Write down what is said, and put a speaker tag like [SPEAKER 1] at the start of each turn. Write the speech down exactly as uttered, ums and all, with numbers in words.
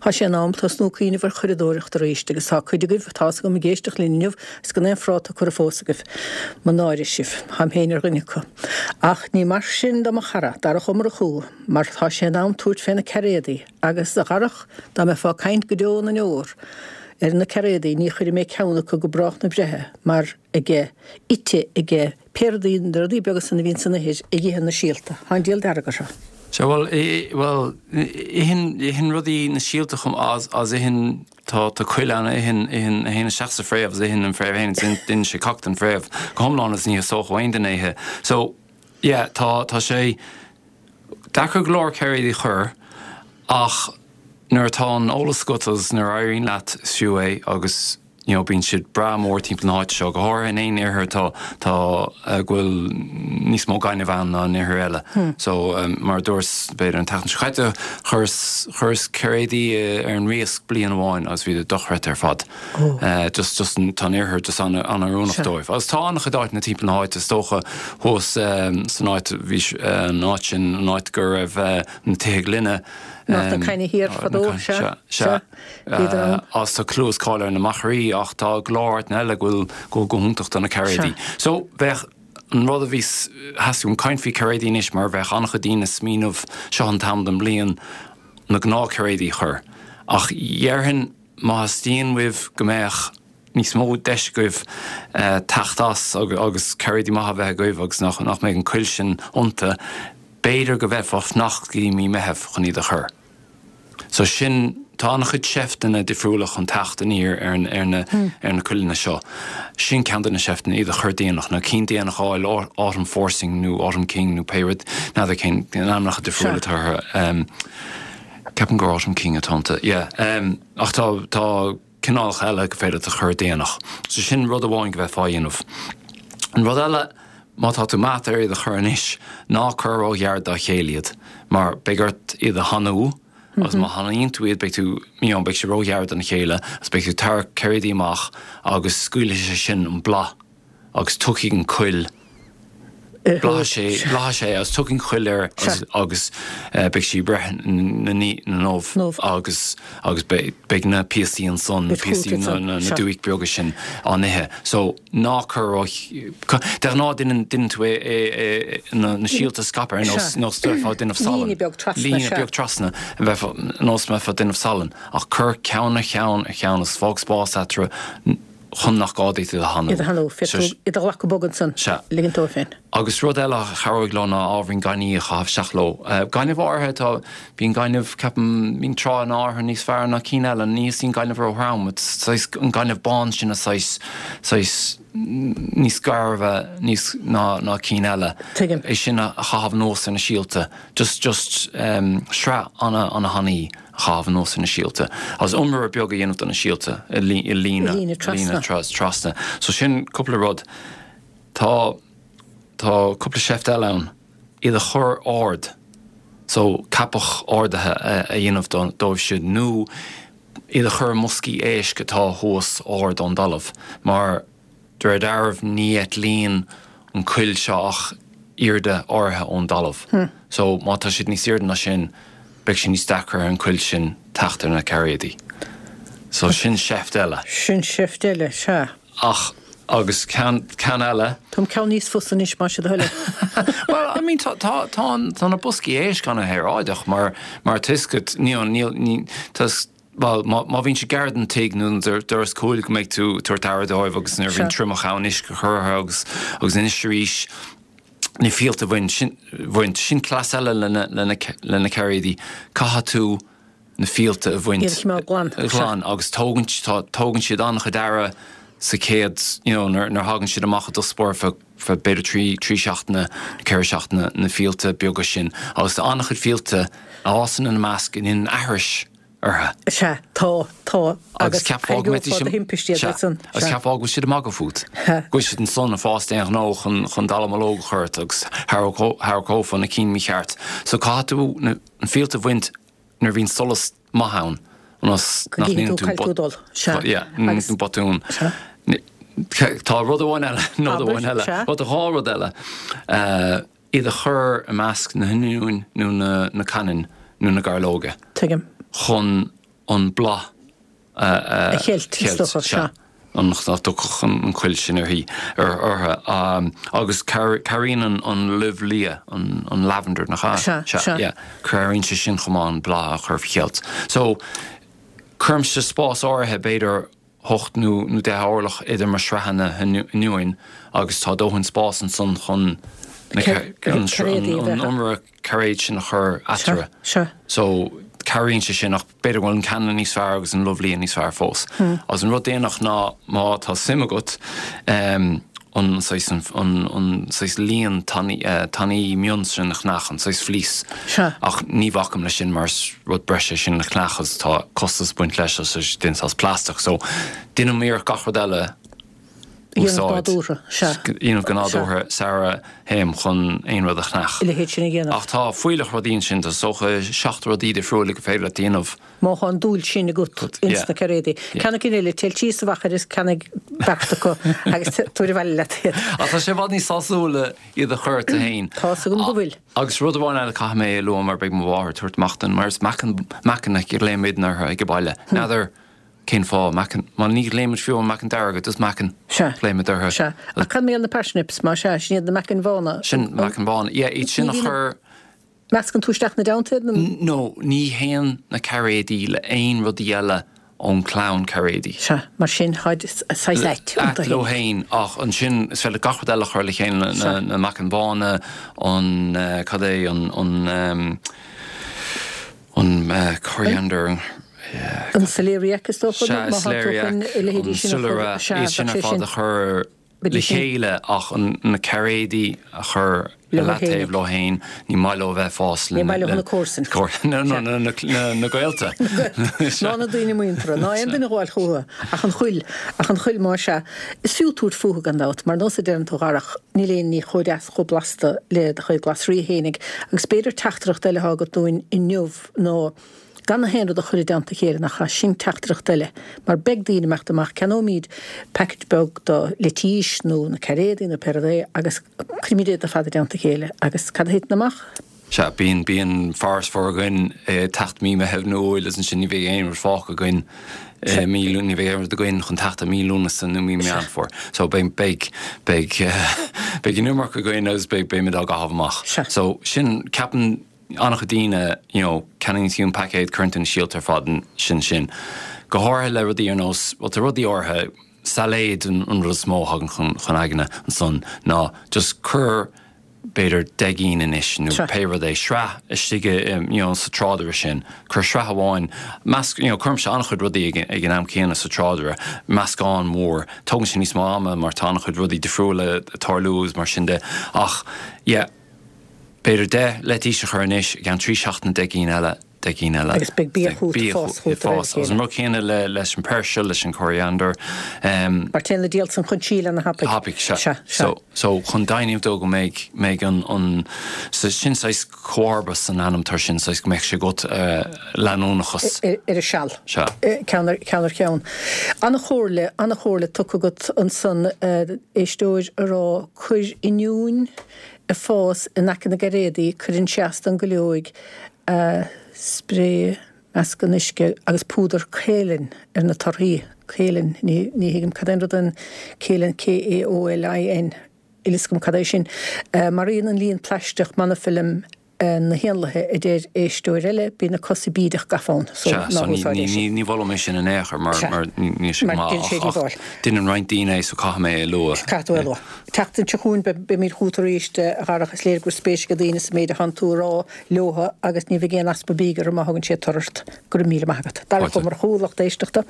[SPEAKER 1] Tá sé ná tá snúcíine bhar chuirdóireach tar éiste agus tá chuide goibh tá go mi géisteach líniuh is go éon fráta chu a fósagah man náiri sih ham héanaar gunnicha. Ach ní mar sin do chara dar a chumar a chuú, mar tá sé nám túirt féna cerédaí agus a garach dá me fá caint go deón an óir. Er na cerédaí ní chuir mé ceanna go go brach na brethe, mar ige ite ige perdaín dar dí begus sanna vín sanna héis ige hen na síalta. Hain díal dearga se.
[SPEAKER 2] So well, I, well, ihin ihin rudí na síalta chum as as ihin tá tá cuileanna ihin ihin ihin seachsa fréamh ihin an fréamh héin sin din sé cocht an fréamh comlán is ní soch bhain den éthe. So yeah, tá tá sé dachar glór ceirí chur ach nuair tá an ólas scotas nuair airíonn leat siú é agus you know, bín siad bra mór timp na háit seo go háir in éon éarthair tá tá ghfuil níos mó gaiine bhean ná níor eile. So um, mar dúirs beidir an tatan chaite churs churs cerédaí ar an riasc bliain amháin as bhí dochreat ar fad. Oh. Uh, just just an tá níorthir just an an arúnach dóibh. As tá annach dáit na timp na háit is tócha hós um, san áit bhí uh, náit sin náit gur raibh uh, na téigh linne
[SPEAKER 1] Not um, kind of here for those,
[SPEAKER 2] se se as tá clús cáir na macharí ach tá gláirt na eile ghfuil go go húntacht an na cerédaí. So bheith an rud a bhís hasún caint fhí cerédaí is mar bheith annach dína smíanamh seo an tam den blian na gná cerédaí chur. Ach dhearhann má hastíon wibh gombeach níos mó deis goibh uh, tachttas agus cerédaí maithe bheith goibh agus nach nach méid an cuil sin ionta beidir go bheith fáh nach gí mí meheh chun iad a chur. So sin tá nach chud seachtainna difriúlach an tachtain ír ar ar na ar na cuileanna seo. Sin ceantar na seachtainna iad a chur déanach na cin déanach áil Autumn Forcing nó Autumn King nó Parrot ná cin amnach difriúla tar um, Ceapan go Autumn King atánta. Yeah, um, ach tá tá cinálach eile go féidir a chur déanach. So sin rud amháin go bheith fáinmh. An rud eile má tá tú mát ar iad a chur inis ná chur ó gheard a chéiliad, mar begart iad a hanú as má hanaíon tú iad beag tú míon beag sé rógheard an chéile as beag tú tar cerédaí amach agus scuile sé sin an bla agus tuigh an cuil blá sé blá sé as tuigh chuilir agus beag sí breithe na ní na nómh agus agus beag na píosaí an son na píosaí na dúigh beaga sin an ithe. So ná chur de ná duine duine tú é na síalta scapar nó stuirfá duineh salan. Lína beag trasna nós me fa duineh salan ach chur ceanna cheann a cheann as fágspás etra chun nach gádaí tú a hanú.
[SPEAKER 1] Iad a hanú, iad a lach go bogan san, ligin tó féin.
[SPEAKER 2] Agus rud eile charrúig lána ábhrín gainí a chahabh seachló. Gaiineh áthe tá bíon gaiineh ceapan bíon trá an áthair níos fearr na cí eile, níos íon gaiineh ó thrám, an gaiineh bán sin a níos garbh níos ná cí eile. É sin a chahabh nós in na síalta, just just um, sra anna anna haní chahabh nós in na síalta. As umar a beag a dhéanamh an na síalta, i lína lína trasna. So sin cúpla rud tá tá cúpla seaft eile ann iad a chur ard. So capach ordathe a dhéanamh dóibh siad nó iad a chur muscí éis go tá thós ard an dalamh, mar dúir darbh ní et líon an cuil seach irde orthe ón dalamh. Hmm. So má tá siad níos irde na sin beag sin níos dachar an cuil sin teachtar na cerédaí. So sin seaft eile.
[SPEAKER 1] Sin seaft eile, se.
[SPEAKER 2] Ach agus can eile.
[SPEAKER 1] Tom ceann níos fusan is mar siad heile.
[SPEAKER 2] Well, I mean, tá tá na buscí éis gan a héráideach mar mar tuiscet ní ní tas well, má bhín sé gardan teag nún doras cóil go méid tú tuairtar dóibh agus nar bhín trimach is go churtha agus agus inis ríis ní fialta bhain sin sin clás eile lena cerédaí caitha tú na fialta a bhaint glán agus tógann siad annach a dara sa céad, you know, nar hagann siad amach do spór fa beidir trí trí seachtainna ceir seachtainna na fialta beaga sin agus tá annach chud fialta ásan na measc in in ahris artha.
[SPEAKER 1] Se tá tá
[SPEAKER 2] agus ceapág metí sin agus ceapág go siad amach go fút. Go siad an son a fást éach nó chun dalamológ chuirt agus thar na cín mí cheart. So cáú an fialta bhaint nar bhín solas maithán Nos nach níon tú bot. Ja, níon tú botún. Tá rud amháin eile, nó amháin eile. Bot a há rud eile. Iad a chur a measc na hinún nó na canan nó na garlóga.
[SPEAKER 1] Tuigim.
[SPEAKER 2] Chun an bla
[SPEAKER 1] chéilt se.
[SPEAKER 2] an an chuil sin ar hí ar ortha agus carín an libh lia an lavender nach chuirn se sin chomán bla a chur chéalt. So chumse spás áirithe beidir hocht nó nó de hálach idir mar srehanna nuin agus tá dóhann spás an son chun an umra caréid sin nach chur atara. So caríonn se sin nach beidir bhfuil an canan níos fearr agus an lumhlíon níos fearr fós. As an rud déanaach ná má tá simime agat an líon taní mionsrin nach nachan, sais flís ach ní bhacham le sin mar rud breise sin nach nachas tá costas buint leis as din as plastach, so duine míor gachar eile Íanamh gnáúthe Sarah héim chun éon rud a chnach. Ach tá foiilech rodín sin a socha seacht rodí de froúla go féile díanamh.
[SPEAKER 1] Má an dúil sinna gut insna carédi. Canna cinéile til tí sa bhachar is cannig bachta go agus túir bhile le.
[SPEAKER 2] A tá sé bhd ní sásúla iad a chuirt a hain.
[SPEAKER 1] Tá sa go bhfuil.
[SPEAKER 2] Agus rud bháin eile cha mé lo mar beag mhhair tuairt machtan mar is mecanna gur léimiidnar ag go baile. Nadidir cén fá má ní léimiid fiú an mecan deargad is mecan léimiid ar
[SPEAKER 1] Se. A chu mé an na persnips má se sin na mecan bhána.
[SPEAKER 2] Sin mecan bhána, é iad sin nach chur
[SPEAKER 1] Meascan túisteach na daanta?
[SPEAKER 2] No, ní héan na carédí le aon rudí eile ón clán carédí.
[SPEAKER 1] Se, mar sin haid sais leit.
[SPEAKER 2] Lo hain ach an sin is fel gachard eile chuir le chéin na mecan bhána an cadé an an coriander.
[SPEAKER 1] An saléiriachas tó
[SPEAKER 2] chun Saléiriach sin ar fád a chur le chéile ach na carédí a chur le taobh le hain ní mailó bheith fás
[SPEAKER 1] le na córsan.
[SPEAKER 2] na gailta.
[SPEAKER 1] Ná na daoine muintra, ná an duine gháil chuha ach an chuil ach an chuil má se is fiú túirt fuha gan dát, mar nó sé déan tógarach ní léon ní chuideas chu blasta le a chuid glas rí hénig agus beidir teachtarach deile há go dúin in neamh nó gan na héanú a chuir deanta chéir nach cha sin teachtarach deile, mar beg daoine meachta amach canómíd package beg do letíis nó na carédí na peradé agus crimidé a fada deanta chéile agus cad hit namach?
[SPEAKER 2] Se bíon bíon fars for again tacht mí me hebh nóil is an sin ní bhéh éonar fách again mílún ní bhéh a goin chun tacht a mílúna san nó mí mean for. So ben beg beg beg numar a goin agus beg bé mid a gahabach. So sin capan annach a díine, you know, canningún packade current and shield ar faden sin sin. Go háir le rudí ar nós, wat a rudí orthe saléid an rud smó hagan chun aigena an son ná just cur beidir degín in isis nó péir é sra is stige you know, sa trádar sin, cur sra hamáin, mas, you know, chum se annach chud rudí ag an am céanna sa trádara, mascán mór, tugann sin níos máama mar tánach chud rudí defriúla tarlús mar sin de, ach, yeah, beidir de letí se chuirnis gan trí seachtain degín eile degín eile.
[SPEAKER 1] Agus beg bí fás
[SPEAKER 2] fás. As an ru chéine le leis an persil, leis an coriander.
[SPEAKER 1] Mar ten le díal san chun síle na hapig.
[SPEAKER 2] Hapig se. So so chun dainimh dó go méid méid an an sin sais cuarbas an anam tar sin sais go méid se got leanúnachas.
[SPEAKER 1] Ar a seall.
[SPEAKER 2] Se.
[SPEAKER 1] Ceannar ceann. Anna chóirle, anna chóirle tucha got an san éistóir ará chuir inniún a fós in ac yn y garédi cyrrin siast yn gylioig spré asgan isge agus púdar célin ar na tarhí célin ní ní higam cadén rudan célin K A O L I N ilisgum cadé sin marín an líon pleisteach manna film na héanlathe i déir éistóir eile bí na cosí bídach gafán.
[SPEAKER 2] Ní bhla mé sin an éair mar ní Din an roiint daine so cha mé lua.
[SPEAKER 1] Catú lua. Teachtain teún be mír chútaríiste a garachas léir gur spéis go daine méid a hanúrá leotha agus ní bhí géan aspa bígar a maithagann sé tuirt gur míle maigat. Dar chu mar chúlacht éisteachta.